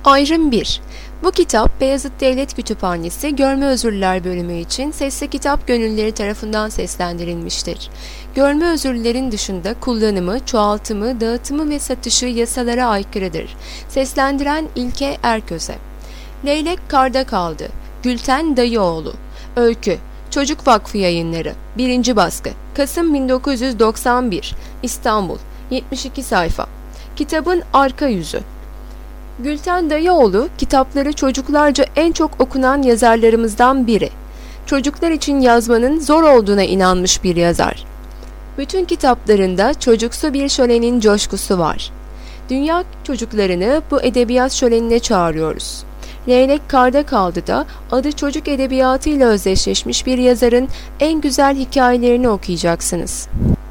Ayrım 1. Bu kitap Beyazıt Devlet Kütüphanesi Görme Özürlüler bölümü için sesli kitap gönüllüleri tarafından seslendirilmiştir. Görme özürlülerin dışında kullanımı, çoğaltımı, dağıtımı ve satışı yasalara aykırıdır. Seslendiren İlke Erköse. Leylek Karda Kaldı. Gülten Dayıoğlu. Öykü. Çocuk Vakfı Yayınları. 1. baskı. Kasım 1991. İstanbul. 72 sayfa. Kitabın arka yüzü. Gülten Dayıoğlu, kitapları çocuklarca en çok okunan yazarlarımızdan biri. Çocuklar için yazmanın zor olduğuna inanmış bir yazar. Bütün kitaplarında çocuksu bir şölenin coşkusu var. Dünya çocuklarını bu edebiyat şölenine çağırıyoruz. Leylek Karda Kaldı da adı çocuk edebiyatıyla özdeşleşmiş bir yazarın en güzel hikayelerini okuyacaksınız.